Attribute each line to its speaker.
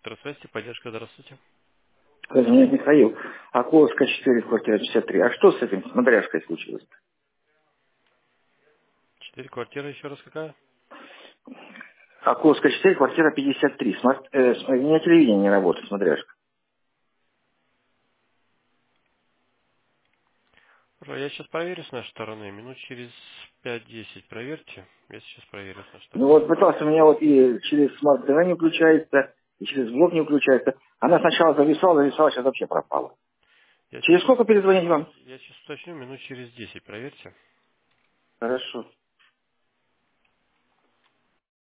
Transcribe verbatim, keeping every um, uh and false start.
Speaker 1: Здравствуйте, поддержка, здравствуйте.
Speaker 2: Меня Михаил. Околовская четыре, квартира пятьдесят три. А что с этим смотряшкой случилось?
Speaker 1: Четыре квартиры, еще раз какая?
Speaker 2: Околовская четыре, квартира пятьдесят три. Смарт, э, с- у меня телевидение не работает, смотряшка.
Speaker 1: Хорошо, я сейчас проверю с нашей стороны. Минут через пять-десять проверьте. Я сейчас проверю с нашей
Speaker 2: Ну
Speaker 1: стороны.
Speaker 2: вот пытался, у меня вот и через смарт-ТВ не включается, и через блок не включается. Она сначала зависала, зависала, сейчас вообще пропала.
Speaker 1: Я
Speaker 2: Через
Speaker 1: сейчас,
Speaker 2: сколько перезвонить вам?
Speaker 1: я сейчас уточню, минут через десять проверьте.
Speaker 2: Хорошо.